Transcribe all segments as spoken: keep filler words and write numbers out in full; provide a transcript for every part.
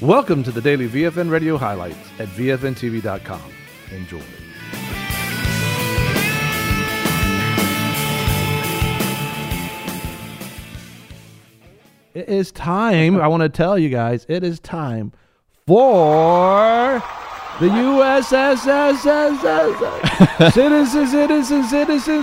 Welcome to the daily V F N Radio highlights at V F N T V dot com. Enjoy. It is time. I want to tell you guys, it is time for the U S S S S S citizen, citizen, citizen,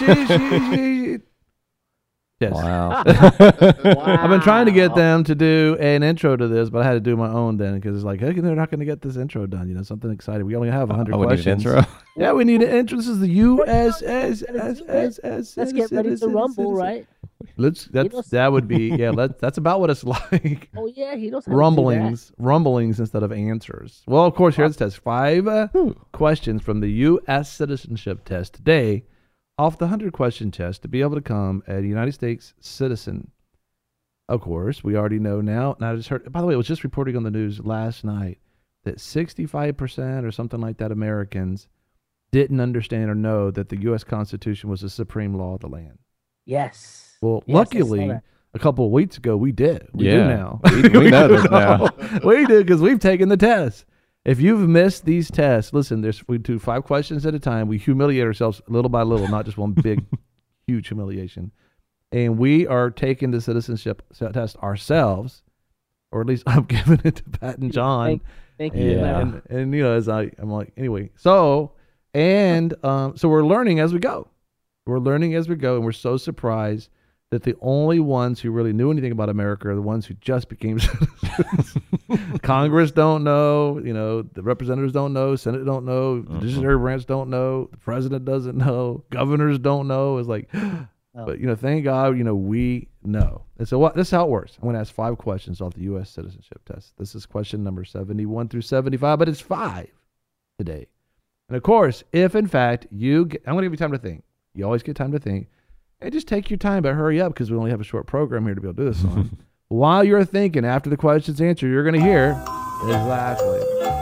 citizen. Yes. Wow. wow. I've been trying to get them to do an intro to this, but I had to do my own then because it's like, hey, they're not going to get this intro done. You know, something exciting. We only have one hundred oh, questions. We need an intro? Yeah, we need an intro. This is the U S S S S S. Let's get ready to rumble, right? Let's. That's that would be yeah. Let that's about what it's like. Oh yeah, he knows how rumblings, rumblings instead of answers. Well, of course, here's the test. Five uh, questions from the U S citizenship test today. Off the hundred question test to be able to become a United States citizen. Of course, we already know now. And I just heard, by the way, it was just reporting on the news last night that sixty-five percent or something like that Americans didn't understand or know that the U S Constitution was the supreme law of the land. Yes. Well, yes, luckily, a couple of weeks ago, we did. We yeah. do now. We, we know this now. We do because we've taken the test. If you've missed these tests, listen, there's we do five questions at a time. We humiliate ourselves little by little, not just one big, huge humiliation. And we are taking the citizenship test ourselves, or at least I'm giving it to Pat and John. Thank, thank and, you. Yeah. And, and, and, you know, as I, I'm like, anyway. So, and um, so we're learning as we go. We're learning as we go, and we're so surprised that the only ones who really knew anything about America are the ones who just became citizens. Congress don't know, you know, the representatives don't know, Senate don't know, the judiciary branch don't know, the president doesn't know, governors don't know. It's like, oh. But, you know, thank God, you know, we know. And so what, this is how it works. I'm going to ask five questions off the U S citizenship test. This is question number seventy-one through seventy-five, but it's five today. And, of course, if, in fact, you get, I'm going to give you time to think. You always get time to think. And just take your time, but hurry up because we only have a short program here to be able to do this on. While you're thinking, after the question's answered, you're going to hear exactly.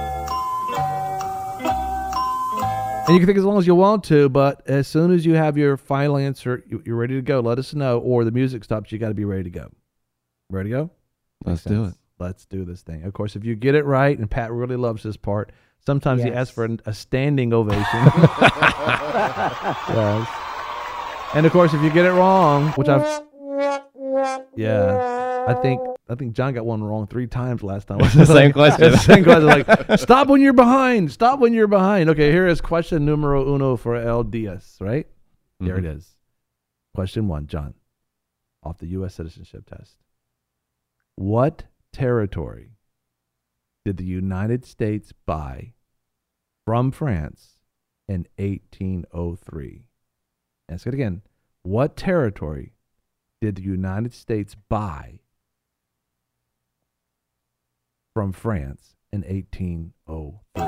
And you can think as long as you want to, but as soon as you have your final answer, you're ready to go. Let us know, or the music stops. You got to be ready to go. Ready to go? Let's do it. Let's do this thing. Of course, if you get it right, and Pat really loves this part, sometimes yes. he asks for a standing ovation. Yes. And of course, if you get it wrong, which I've, yeah, I think I think John got one wrong three times last time. The same question. The same question. Like, stop when you're behind. Stop when you're behind. Okay, here is question numero uno for El Diaz. Right mm-hmm. There it is. Question one, John, off the U S citizenship test. What territory did the United States buy from France in eighteen oh three? Ask it again. What territory did the United States buy from France in eighteen oh three?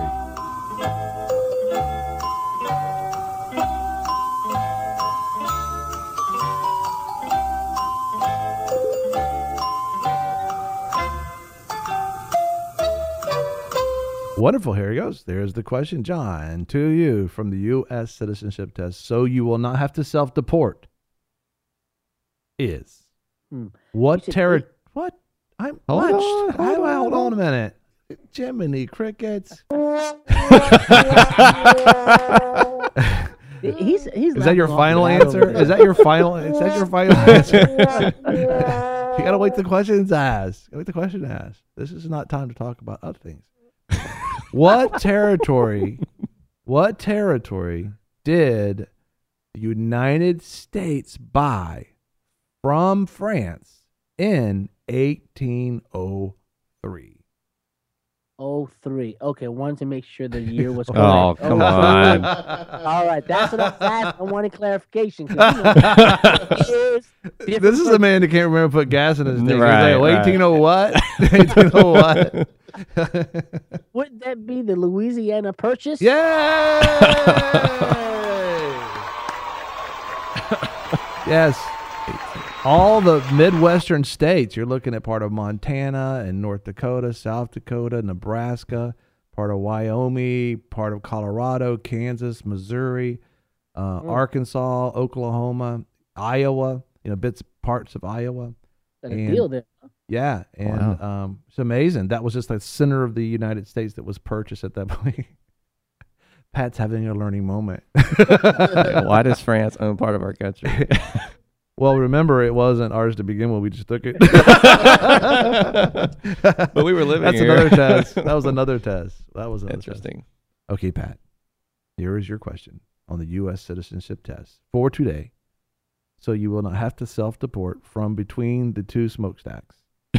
Wonderful. Here he goes. There's the question, John, to you from the U S citizenship test. So you will not have to self-deport. Is hmm. what territory? What? I'm hold what? On, hold, I, on, hold on a minute. Jiminy crickets. he's he's. Is that your final answer? Is that your final? Is that your final answer? You gotta wait the questions asked. Wait the question asked. This is not time to talk about other things. What territory, what territory did the United States buy from France in eighteen oh three? oh three. Okay, wanted to make sure the year was correct. Oh, come oh, on. All right, that's what I was asking. I wanted clarification. You know, years, this is a man that can't remember to put gas in his thing. Right, He's like, right. eighteen oh what? eighteen oh what? Wouldn't that be the Louisiana Purchase? Yay! Yes. All the Midwestern states, you're looking at part of Montana and North Dakota, South Dakota, Nebraska, part of Wyoming, part of Colorado, Kansas, Missouri, uh, mm. Arkansas, Oklahoma, Iowa, you know, bits, parts of Iowa. Got a and, deal there. Yeah, and Wow. um, it's amazing. That was just the center of the United States that was purchased at that point. Pat's having a learning moment. Why does France own part of our country? Well, remember, it wasn't ours to begin with. We just took it. But we were living That's here. another test. That was another test. That was another Interesting. Test. Okay, Pat. Here is your question on the U S citizenship test for today. So you will not have to self-deport from between the two smokestacks.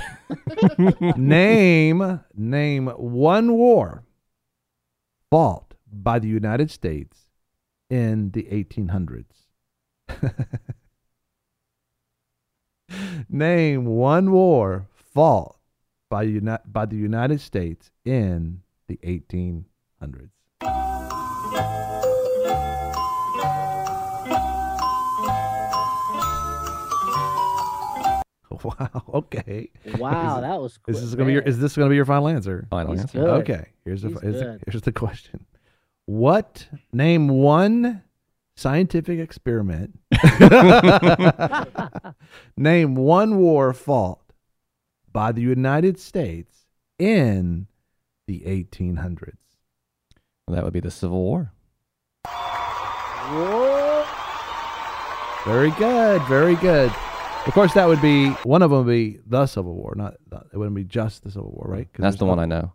name name one war fought by the United States in the eighteen hundreds. Name one war fought by uni- by the United States in the eighteen hundreds. Wow. Okay. Wow, Is- that was quick. Is this gonna be your Is this gonna be your final answer? Final He's answer. good. Okay. Here's the He's here's, the good. here's the question. What name one scientific experiment? Name one war fought by the United States in the eighteen hundreds. Well, that would be the Civil War. Whoa. Very good. Very good. Of course, that would be one of them. Would be the Civil War, not it wouldn't be just the Civil War, right? That's the one I know.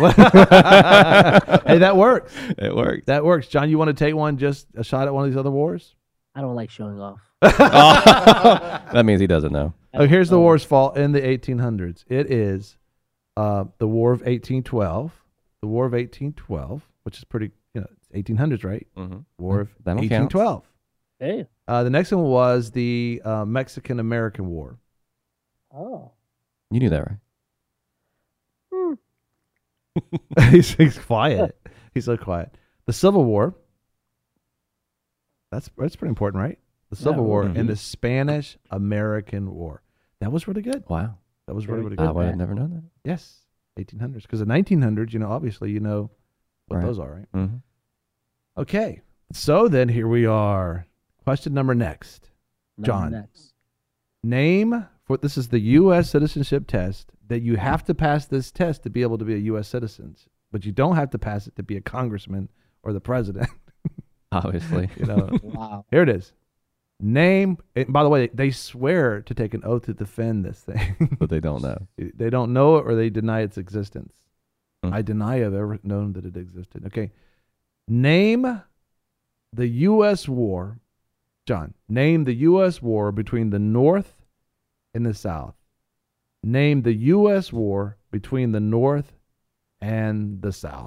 Hey, that works. It worked. That works. John, you want to take one, just a shot at one of these other wars? I don't like showing off. That means he doesn't know. Oh, here's the war's fought in the eighteen hundreds. It is uh, the War of eighteen twelve. The War of eighteen twelve, which is pretty, you know, it's eighteen hundreds, right? Mm-hmm. War of That one eighteen twelve. Hey. Uh, the next one was the uh, Mexican-American War. Oh. You knew that, right? Hmm. he's, he's quiet. He's so quiet. The Civil War. That's that's pretty important, right? The Civil Yeah, War mhm. and the Spanish-American War. That was really good. Wow. That was really, Very really good. good. I would have that. never known that. Yes, eighteen hundreds. Because the nineteen hundreds, you know, obviously, you know what Right. those are, right? Mm-hmm. Okay. So then here we are. Question number next. Number John. Next. Name for this is the U S citizenship test that you have to pass this test to be able to be a U S citizen, but you don't have to pass it to be a congressman or the president. Obviously. You know. Wow. Here it is. Name. And by the way, they swear to take an oath to defend this thing. But they don't know. They don't know it or they deny its existence. Mm. I deny I've ever known that it existed. Okay. Name the U S war. John, name the U S war between the North and the South. Name the U S war between the North and the South.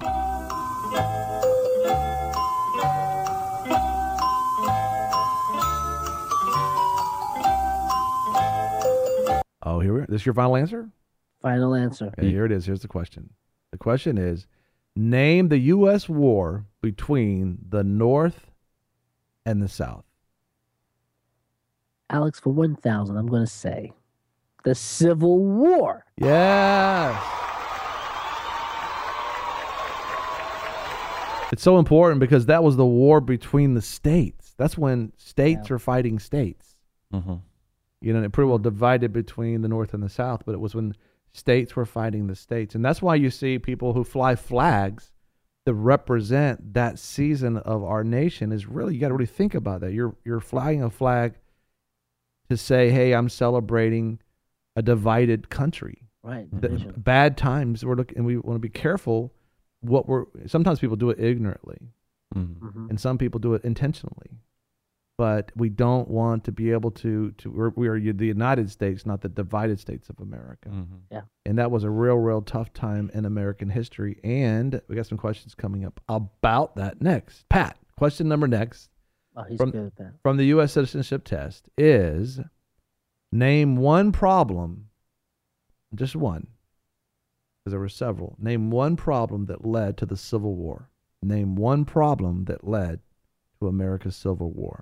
Oh, here we are. This is your final answer? Final answer. Okay, here it is. Here's the question. The question is, name the U S war between the North and the South. Alex, for one thousand, I'm going to say the Civil War. Yes. It's so important because that was the war between the states. That's when states Yeah. are fighting states. Mm-hmm. You know, it pretty well divided between the North and the South, but it was when states were fighting the states. And that's why you see people who fly flags that represent that season of our nation is really, you got to really think about that. You're you're flying a flag to say, hey, I'm celebrating a divided country. Right. The division. bad times we're looking, and we want to be careful what we're, sometimes people do it ignorantly Mm-hmm. Mhm. and some people do it intentionally. But we don't want to be able to, to we're, we are the United States, not the divided states of America. Mm-hmm. And that was a real, real tough time in American history. And we got some questions coming up about that next. Pat, question number next Oh, he's From- good at that. from the U S citizenship test is name one problem, just one, because there were several. Name one problem that led to the Civil War. Name one problem that led to America's Civil War.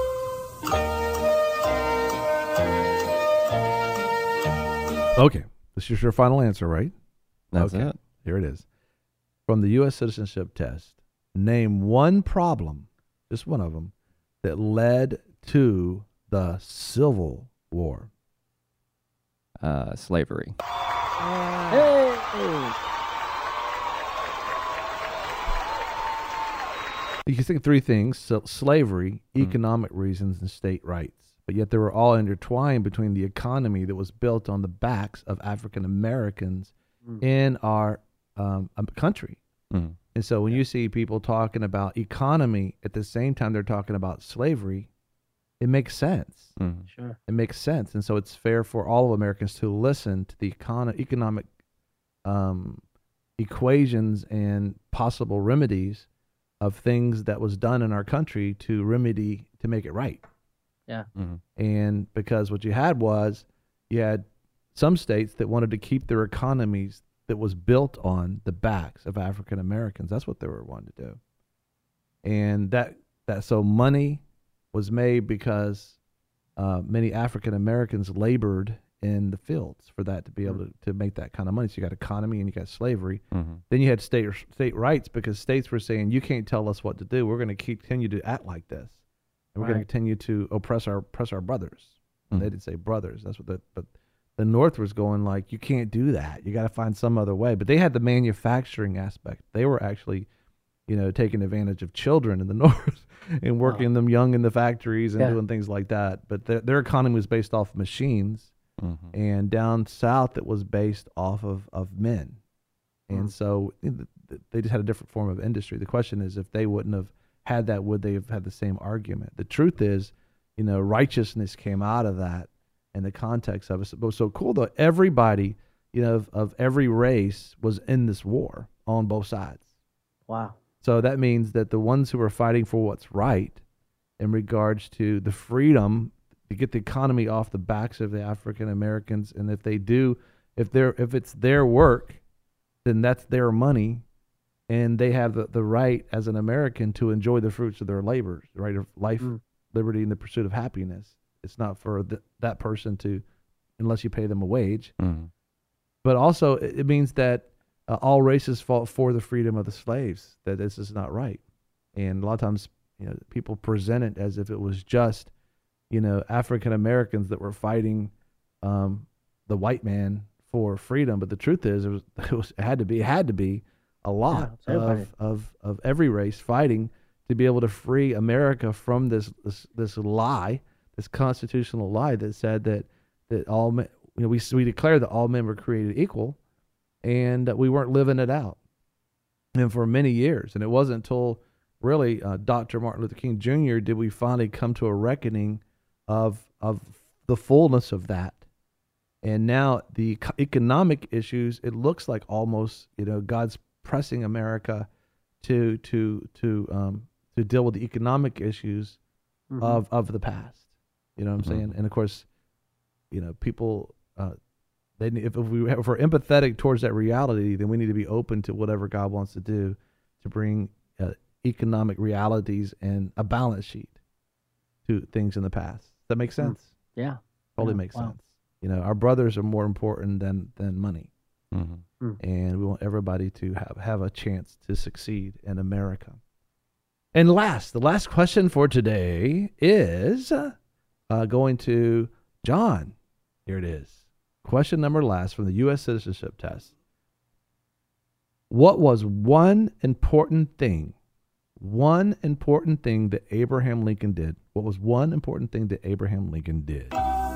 Okay, This is your final answer, right? That's Okay. it. Here it is. From the U S citizenship test, name one problem, just one of them, that led to the Civil War. Uh, slavery. Hey. You can think three things: so slavery, Mhm. economic reasons, and state rights. But yet they were all intertwined between the economy that was built on the backs of African Americans Mm. in our um, um, country. Mhm. And so when you see people talking about economy at the same time they're talking about slavery, it makes sense. Mhm. Sure. It makes sense. And so it's fair for all of Americans to listen to the econ- economic um, equations and possible remedies of things that was done in our country to remedy, to make it right. Mhm. And because what you had was, you had some states that wanted to keep their economies that was built on the backs of African Americans. That's what they were wanting to do. And that, that so money was made because uh, many African Americans labored in the fields for that to be able to, to make that kind of money. So you got economy and you got slavery. Mhm. Then you had state state rights because states were saying, you can't tell us what to do. We're going to continue to act like this. And we're going Right. to continue to oppress our oppress our brothers. Mhm. They didn't say brothers. That's what the but the North was going like, you can't do that. You got to find some other way. But they had the manufacturing aspect. They were actually, you know, taking advantage of children in the North and working them young in the factories and Yeah. doing things like that. But their their economy was based off of machines, Mhm. and down south it was based off of of men. And Mm. so you know, th- they just had a different form of industry. The question is, if they wouldn't have had that, would they have had the same argument? The truth is, you know, righteousness came out of that in the context of it. But it was so cool though. Everybody, you know, of, of every race was in this war on both sides. Wow. So that means that the ones who are fighting for what's right in regards to the freedom to get the economy off the backs of the African Americans, and if they do, if they're if it's their work, then that's their money, and they have the, the right as an American to enjoy the fruits of their labors, the right of life, Mm. liberty, and the pursuit of happiness. It's not for th- that person to, unless you pay them a wage. Mhm. But also, it, it means that uh, all races fought for the freedom of the slaves. That this is not right, and a lot of times, you know, people present it as if it was just, you know, African Americans that were fighting um, the white man for freedom. But the truth is, it was, it was it had to be it had to be a lot it's everybody. of, of of every race fighting to be able to free America from this this this lie, this constitutional lie that said that that all men, you know, we we declared that all men were created equal, and that we weren't living it out, and for many years. And it wasn't until really uh, Doctor Martin Luther King Junior did we finally come to a reckoning of of the fullness of that. And now the eco- economic issues, it looks like almost, you know, God's pressing America to to to um to deal with the economic issues Mhm. of of the past. You know what I'm Mhm. saying? And of course, you know, people uh they need, if, if we if we're empathetic towards that reality, then we need to be open to whatever God wants to do to bring uh, economic realities and a balance sheet to things in the past. Does that make sense? Yeah. Totally Yeah, makes wow. sense. You know, our brothers are more important than than money, Mhm. and we want everybody to have have a chance to succeed in America. And last, the last question for today is uh, going to John. Here it is. Question number last from the U S citizenship test. What was one important thing, one important thing that Abraham Lincoln did? What was one important thing that Abraham Lincoln did?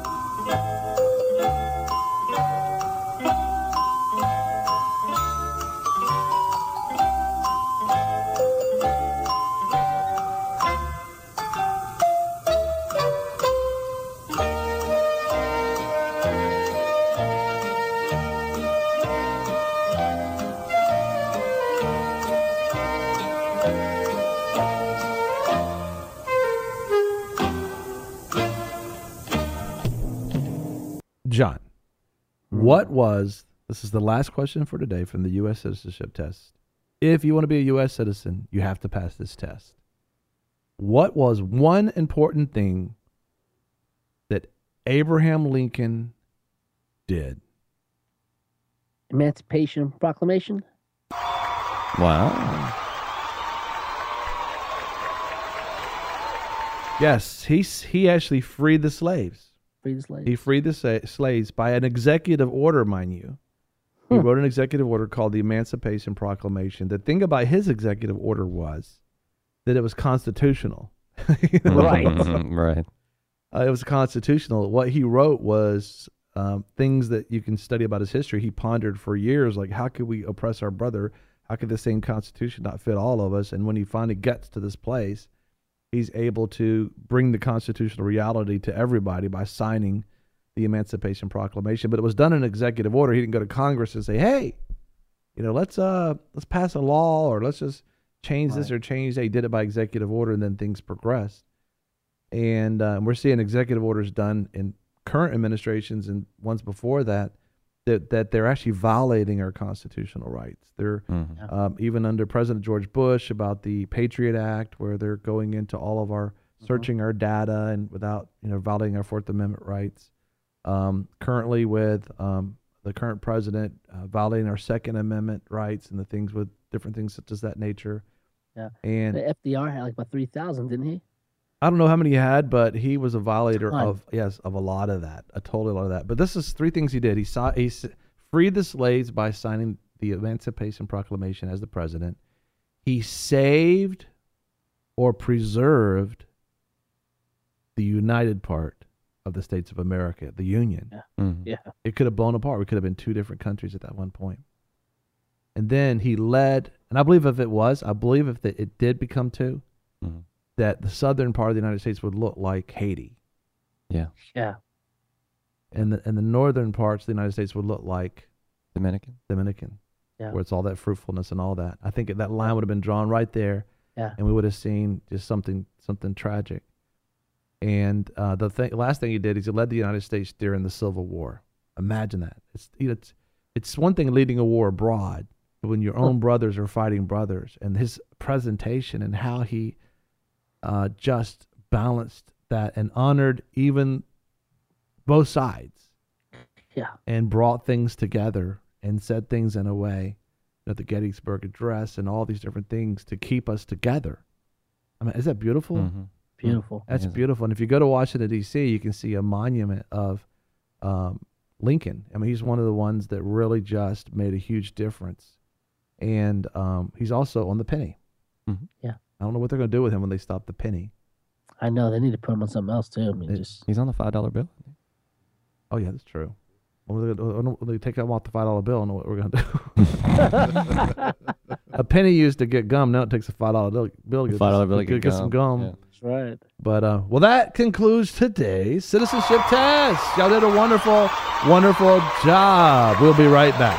John, what was, this is the last question for today from the U S citizenship test. If you want to be a U S citizen, you have to pass this test. What was one important thing that Abraham Lincoln did? Emancipation Proclamation. Wow. Yes, he s- he actually freed the slaves. Free the slaves. He freed the sa- slaves by an executive order, mind you. He Hmm. wrote an executive order called the Emancipation Proclamation. The thing about his executive order was that it was constitutional. Right. Mhm, right. Uh, it was constitutional. What he wrote was um, things that you can study about his history. He pondered for years, like, how could we oppress our brother? How could the same Constitution not fit all of us? And when he finally gets to this place, he's able to bring the constitutional reality to everybody by signing the Emancipation Proclamation. But it was done in executive order. He didn't go to Congress and say, hey, you know, let's uh let's pass a law, or let's just change this Right. or change that. He did it by executive order, and then things progressed. And uh, we're seeing executive orders done in current administrations and ones before that, that, that they're actually violating our constitutional rights. They're Mhm. Yeah. um, even under President George Bush about the Patriot Act, where they're going into all of our searching our data and without, you know, violating our Fourth Amendment rights. Um, currently with um, the current president uh, violating our Second Amendment rights and the things with different things such as that nature. Yeah. And The F D R had like about three thousand, didn't he? I don't know how many he had, but he was a violator Ton. of, yes, of a lot of that, a totally lot of that. But this is three things he did. He saw he s- freed the slaves by signing the Emancipation Proclamation as the president. He saved or preserved the united part of the states of America, the Union. Mhm. Yeah. It could have blown apart. We could have been two different countries at that one point. And then he led, and I believe if it was, I believe if the, it did become two, Mhm. that the southern part of the United States would look like Haiti, Yeah. Yeah. and the and the northern parts of the United States would look like Dominican. Dominican, Yeah. where it's all that fruitfulness and all that. I think that line would have been drawn right there, Yeah. and we would have seen just something something tragic. And uh, the thing, last thing he did is he led the United States during the Civil War. Imagine that. It's you know, it's it's one thing leading a war abroad, but when your own brothers are fighting brothers, and his presentation and how he uh, just balanced that and honored even both sides Yeah. and brought things together and said things in a way, at the Gettysburg Address and all these different things to keep us together. I mean, is that beautiful? Mhm. Beautiful. That's Amazing. beautiful. And if you go to Washington, D C, you can see a monument of um, Lincoln. I mean, he's one of the ones that really just made a huge difference. And um, he's also on the penny. Mhm. Yeah. I don't know what they're going to do with him when they stop the penny. I know they need to put him on something else too. I mean, It- just He's on the five dollar bill. Oh, yeah, that's true. When they, when they take him off the five dollar bill, I know what we're going to do. A penny used to get gum. Now it takes a five dollar bill. bill to get Five dollar this- bill to get, get some gum. gum. Yeah. that's right. But, uh, well, that concludes today's citizenship test. Y'all did a wonderful, wonderful job. We'll be right back.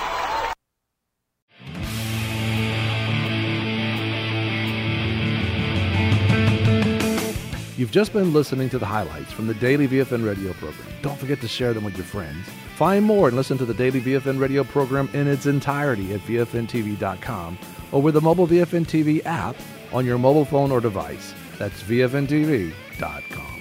You've just been listening to the highlights from the Daily V F N radio program. Don't forget to share them with your friends. Find more and listen to the Daily V F N radio program in its entirety at V F N T V dot com or with the mobile V F N T V app on your mobile phone or device. That's V F N T V dot com.